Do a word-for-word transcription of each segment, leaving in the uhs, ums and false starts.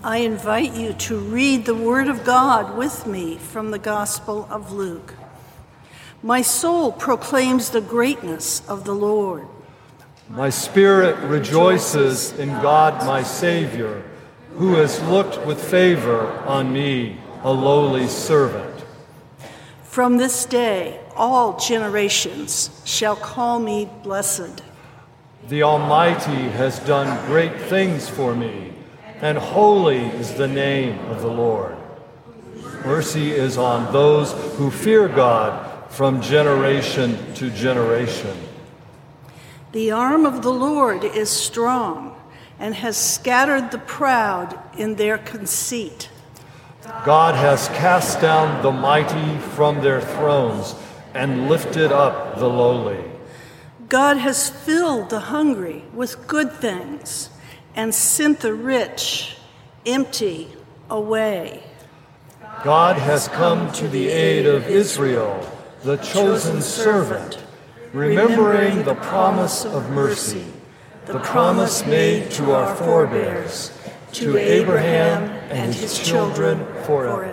I invite you to read the Word of God with me from the Gospel of Luke. My soul proclaims the greatness of the Lord. My spirit rejoices in God my Savior, who has looked with favor on me, a lowly servant. From this day, all generations shall call me blessed. The Almighty has done great things for me, and holy is the name of the Lord. Mercy is on those who fear God from generation to generation. The arm of the Lord is strong and has scattered the proud in their conceit. God has cast down the mighty from their thrones and lifted up the lowly. God has filled the hungry with good things and sent the rich empty away. God has come to the aid of Israel, the chosen servant, remembering the promise of mercy, the promise made to our forebears, to Abraham and his children forever.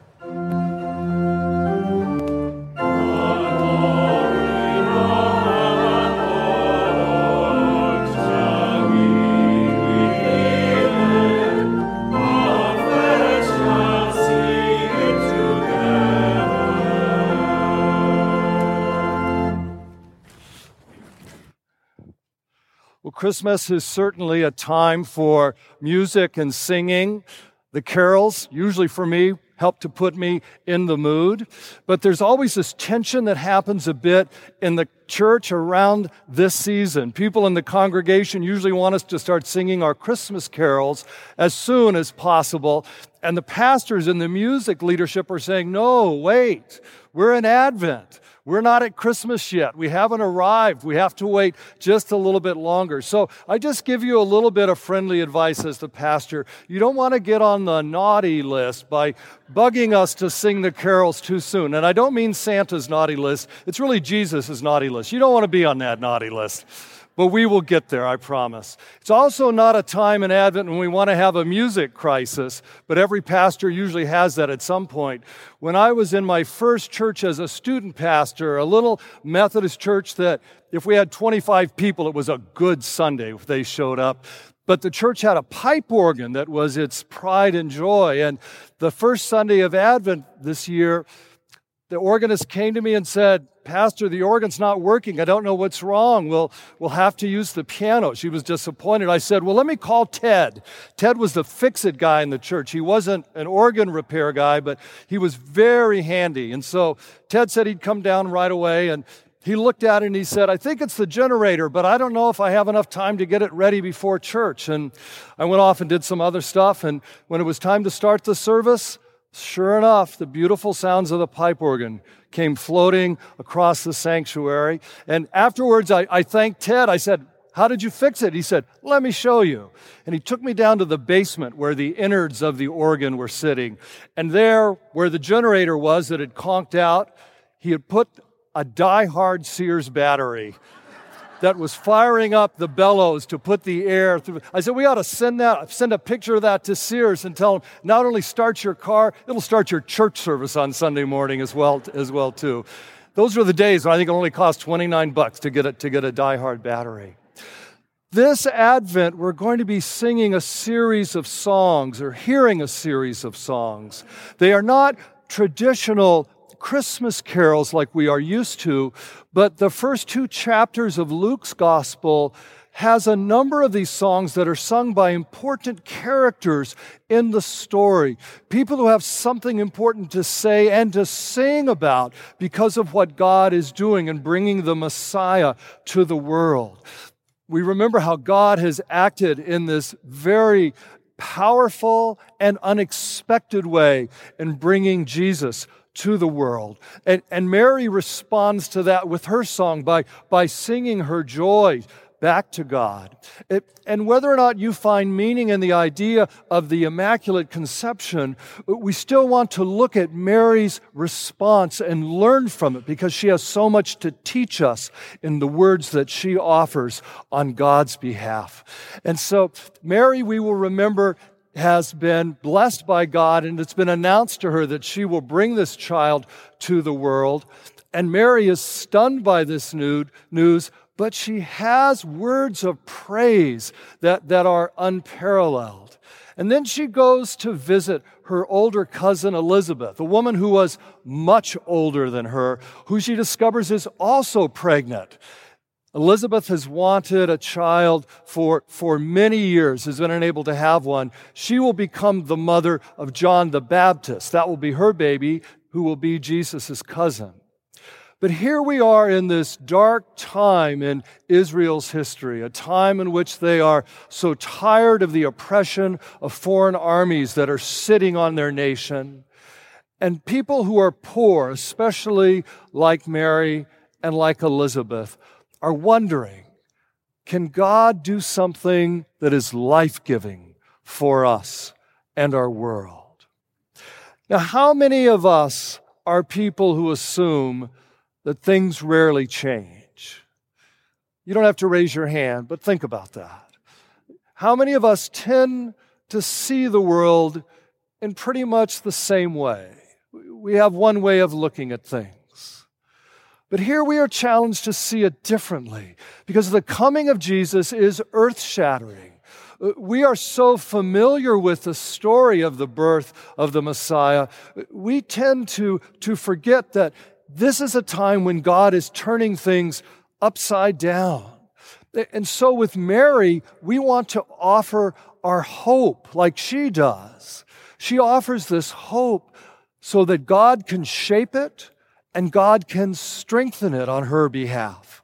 Christmas is certainly a time for music and singing. The carols, usually for me, help to put me in the mood. But there's always this tension that happens a bit in the church around this season. People in the congregation usually want us to start singing our Christmas carols as soon as possible. And the pastors and the music leadership are saying, no, wait, we're in Advent. We're not at Christmas yet. We haven't arrived. We have to wait just a little bit longer. So I just give you a little bit of friendly advice as the pastor. You don't want to get on the naughty list by bugging us to sing the carols too soon. And I don't mean Santa's naughty list. It's really Jesus' naughty list. You don't want to be on that naughty list. But we will get there, I promise. It's also not a time in Advent when we want to have a music crisis, but every pastor usually has that at some point. When I was in my first church as a student pastor, a little Methodist church that if we had twenty-five people, it was a good Sunday if they showed up. But the church had a pipe organ that was its pride and joy. And the first Sunday of Advent this year, the organist came to me and said, Pastor, the organ's not working. I don't know what's wrong. We'll, we'll have to use the piano. She was disappointed. I said, well, let me call Ted. Ted was the fix-it guy in the church. He wasn't an organ repair guy, but he was very handy. And so Ted said he'd come down right away, and he looked at it and he said, I think it's the generator, but I don't know if I have enough time to get it ready before church. And I went off and did some other stuff, and when it was time to start the service, sure enough, the beautiful sounds of the pipe organ came floating across the sanctuary. And afterwards, I, I thanked Ted. I said, how did you fix it? He said, let me show you. And he took me down to the basement where the innards of the organ were sitting. And there, where the generator was that had conked out, he had put a die-hard Sears battery that was firing up the bellows to put the air through. I said, we ought to send that, send a picture of that to Sears and tell them, not only start your car, it'll start your church service on Sunday morning as well, as well too. Those were the days when I think it only cost twenty-nine bucks to get it, to get a die-hard battery. This Advent, we're going to be singing a series of songs or hearing a series of songs. They are not traditional Christmas carols like we are used to, but the first two chapters of Luke's gospel has a number of these songs that are sung by important characters in the story, people who have something important to say and to sing about because of what God is doing in bringing the Messiah to the world. We remember how God has acted in this very powerful and unexpected way in bringing Jesus to the world. And, and Mary responds to that with her song by, by singing her joy back to God. It, and whether or not you find meaning in the idea of the Immaculate Conception, we still want to look at Mary's response and learn from it because she has so much to teach us in the words that she offers on God's behalf. And so Mary, we will remember, has been blessed by God, and it's been announced to her that she will bring this child to the world. And Mary is stunned by this news, but she has words of praise that, that are unparalleled. And then she goes to visit her older cousin Elizabeth, a woman who was much older than her, who she discovers is also pregnant. Elizabeth has wanted a child for, for many years, has been unable to have one. She will become the mother of John the Baptist. That will be her baby, who will be Jesus' cousin. But here we are in this dark time in Israel's history, a time in which they are so tired of the oppression of foreign armies that are sitting on their nation. And people who are poor, especially like Mary and like Elizabeth, are wondering, can God do something that is life-giving for us and our world? Now, how many of us are people who assume that things rarely change? You don't have to raise your hand, but think about that. How many of us tend to see the world in pretty much the same way? We have one way of looking at things. But here we are challenged to see it differently, because the coming of Jesus is earth-shattering. We are so familiar with the story of the birth of the Messiah, we tend to, to forget that this is a time when God is turning things upside down. And so with Mary, we want to offer our hope like she does. She offers this hope so that God can shape it and God can strengthen it on her behalf.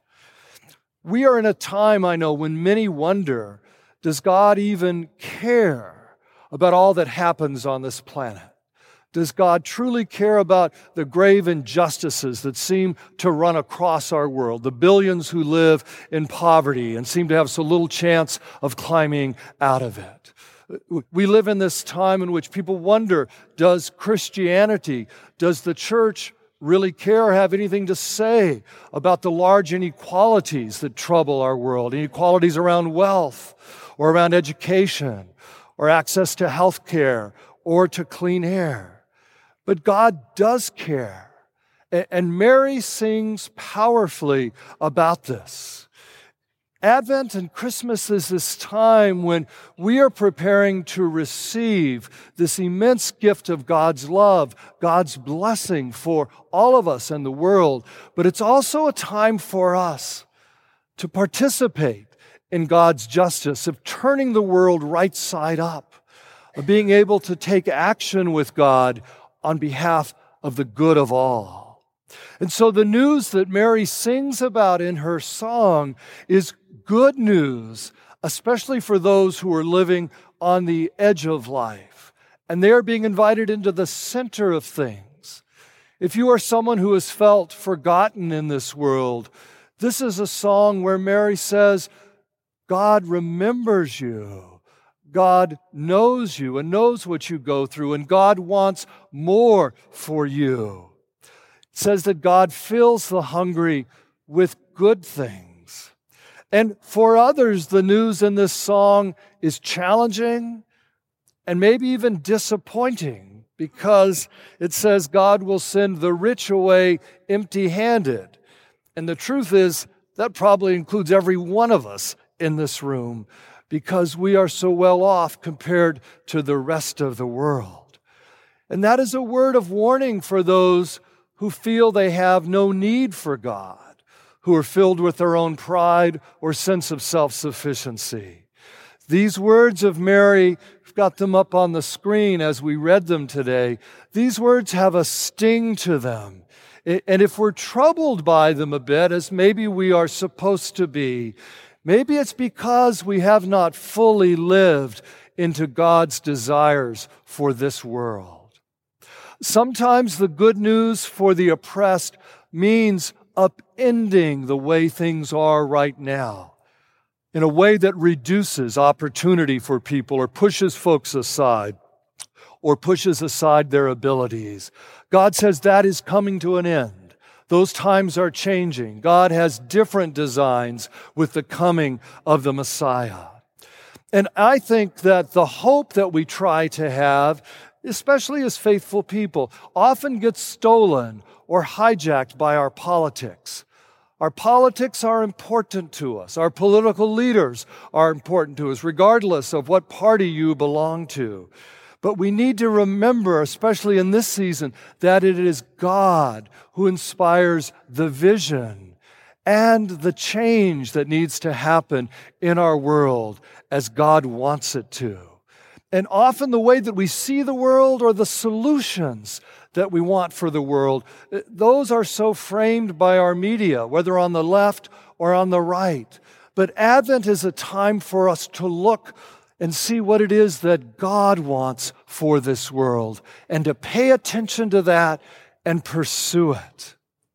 We are in a time, I know, when many wonder, does God even care about all that happens on this planet? Does God truly care about the grave injustices that seem to run across our world, the billions who live in poverty and seem to have so little chance of climbing out of it? We live in this time in which people wonder, does Christianity, does the church really care or have anything to say about the large inequalities that trouble our world, inequalities around wealth or around education or access to health care or to clean air? But God does care. And Mary sings powerfully about this. Advent and Christmas is this time when we are preparing to receive this immense gift of God's love, God's blessing for all of us and the world. But it's also a time for us to participate in God's justice, of turning the world right side up, of being able to take action with God on behalf of the good of all. And so the news that Mary sings about in her song is good news, especially for those who are living on the edge of life. And they are being invited into the center of things. If you are someone who has felt forgotten in this world, this is a song where Mary says, God remembers you. God knows you and knows what you go through, and God wants more for you. It says that God fills the hungry with good things. And for others, the news in this song is challenging and maybe even disappointing, because it says God will send the rich away empty-handed. And the truth is, that probably includes every one of us in this room, because we are so well off compared to the rest of the world. And that is a word of warning for those who feel they have no need for God, who are filled with their own pride or sense of self-sufficiency. These words of Mary, we've got them up on the screen as we read them today. These words have a sting to them. And if we're troubled by them a bit, as maybe we are supposed to be, maybe it's because we have not fully lived into God's desires for this world. Sometimes the good news for the oppressed means upending the way things are right now in a way that reduces opportunity for people or pushes folks aside or pushes aside their abilities. God says that is coming to an end. Those times are changing. God has different designs with the coming of the Messiah. And I think that the hope that we try to have, especially as faithful people, often gets stolen or hijacked by our politics. Our politics are important to us. Our political leaders are important to us, regardless of what party you belong to. But we need to remember, especially in this season, that it is God who inspires the vision and the change that needs to happen in our world as God wants it to. And often the way that we see the world or the solutions that we want for the world, those are so framed by our media, whether on the left or on the right. But Advent is a time for us to look and see what it is that God wants for this world, and to pay attention to that and pursue it.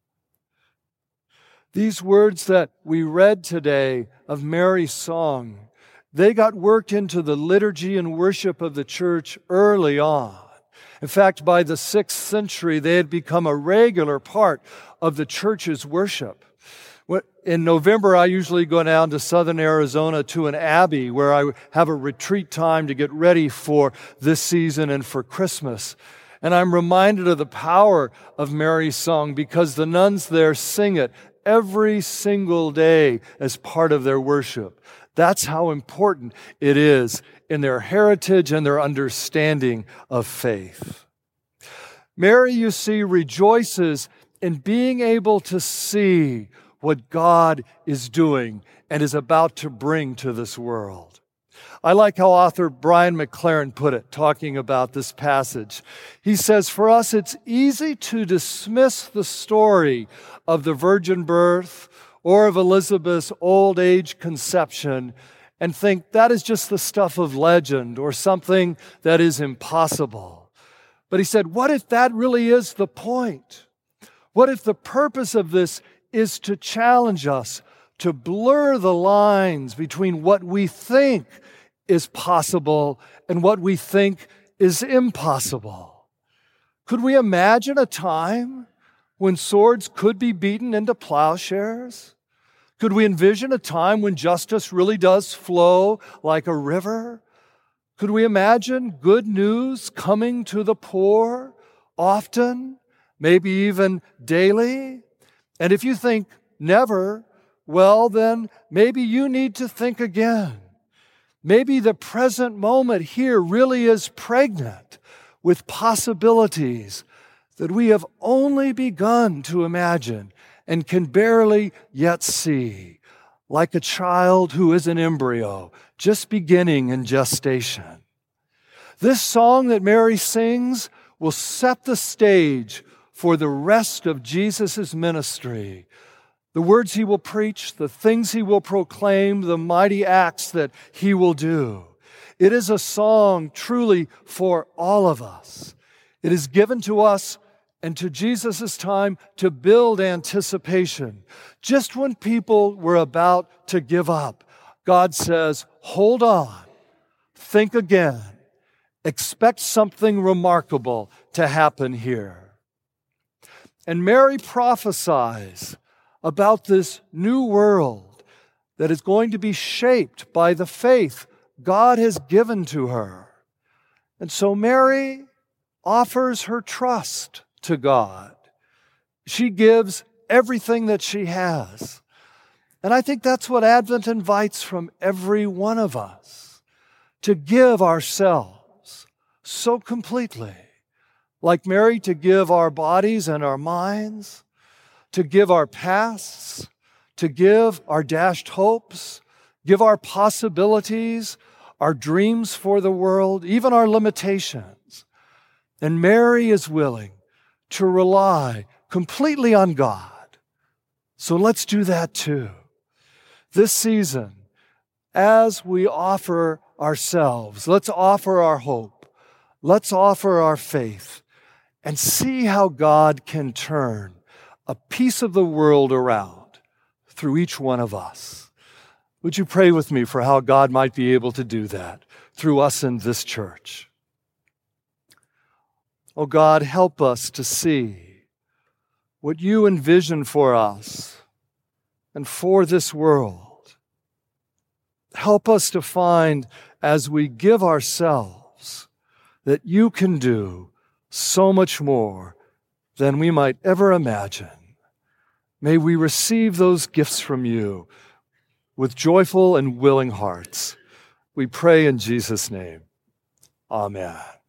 These words that we read today of Mary's song, they got worked into the liturgy and worship of the church early on. In fact, by the sixth century, they had become a regular part of the church's worship. In November, I usually go down to southern Arizona to an abbey where I have a retreat time to get ready for this season and for Christmas. And I'm reminded of the power of Mary's song because the nuns there sing it every single day as part of their worship. That's how important it is in their heritage and their understanding of faith. Mary, you see, rejoices in being able to see what God is doing and is about to bring to this world. I like how author Brian McLaren put it, talking about this passage. He says, for us, it's easy to dismiss the story of the virgin birth or of Elizabeth's old age conception and think that is just the stuff of legend or something that is impossible. But he said, what if that really is the point? What if the purpose of this is to challenge us to blur the lines between what we think is possible and what we think is impossible? Could we imagine a time when swords could be beaten into plowshares? Could we envision a time when justice really does flow like a river? Could we imagine good news coming to the poor often, maybe even daily? And if you think never, well, then maybe you need to think again. Maybe the present moment here really is pregnant with possibilities that we have only begun to imagine and can barely yet see, like a child who is an embryo, just beginning in gestation. This song that Mary sings will set the stage for the rest of Jesus' ministry. The words he will preach, the things he will proclaim, the mighty acts that he will do. It is a song truly for all of us. It is given to us and to Jesus' time to build anticipation. Just when people were about to give up, God says, hold on, think again, expect something remarkable to happen here. And Mary prophesies about this new world that is going to be shaped by the faith God has given to her. And so Mary offers her trust to God. She gives everything that she has. And I think that's what Advent invites from every one of us, to give ourselves so completely. Like Mary, to give our bodies and our minds, to give our pasts, to give our dashed hopes, give our possibilities, our dreams for the world, even our limitations. And Mary is willing to rely completely on God. So let's do that too. This season, as we offer ourselves, let's offer our hope, let's offer our faith, and see how God can turn a piece of the world around through each one of us. Would you pray with me for how God might be able to do that through us in this church? Oh God, help us to see what you envision for us and for this world. Help us to find as we give ourselves that you can do so much more than we might ever imagine. May we receive those gifts from you with joyful and willing hearts. We pray in Jesus' name. Amen.